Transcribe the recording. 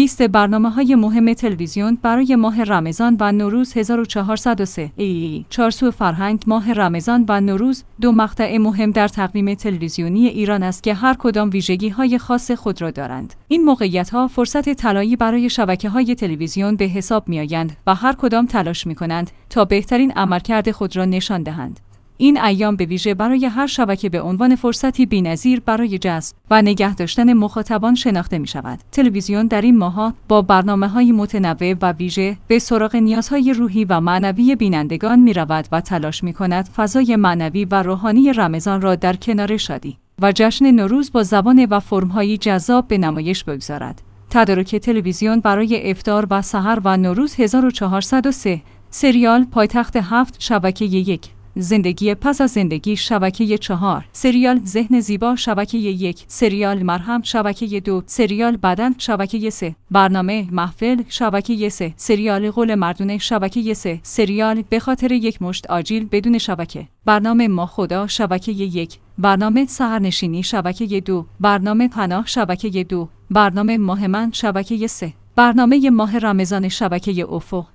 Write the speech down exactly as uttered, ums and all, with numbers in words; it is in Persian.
لیست برنامه‌های مهم تلویزیون برای ماه رمضان و نوروز هزار و چهارصد و سه. ای چارسو فرهنگ ماه رمضان و نوروز دو مقطع مهم در تقویم تلویزیونی ایران است که هر کدام ویژگی‌های خاص خود را دارند. این موقعیت‌ها فرصت طلایی برای شبکه‌های تلویزیون به حساب می‌آیند و هر کدام تلاش می‌کنند تا بهترین عملکرد خود را نشان دهند. این ایام به ویژه برای هر شبکه به عنوان فرصتی بی‌نظیر برای جذب و نگه داشتن مخاطبان شناخته می شود. تلویزیون در این ماه‌ها با برنامه‌های متنوع و ویژه به سراغ نیازهای روحی و معنوی بینندگان می رود و تلاش می کند فضای معنوی و روحانی رمضان را در کنار شادی و جشن نوروز با زبان و فرم‌های جذاب به نمایش بگذارد. تدارک تلویزیون برای افطار و سحر و نوروز هزار و چهارصد و سه. سریال پایتخت هفت شبکه یک، زندگی پس از زندگی شبکه چهار، سریال ذهن زیبا شبکه یک، سریال مرهم شبکه دو، سریال بدن شبکه سه، برنامه محفل شبکه سه، سریال قول مردونه شبکه سه، سریال به خاطر یک مشت آجیل بدون شبکه، برنامه ما خدا شبکه یک، برنامه سحرنشینی شبکه دو، برنامه پناه شبکه دو، برنامه ماه من شبکه سه، برنامه ماه رمضان شبکه افق.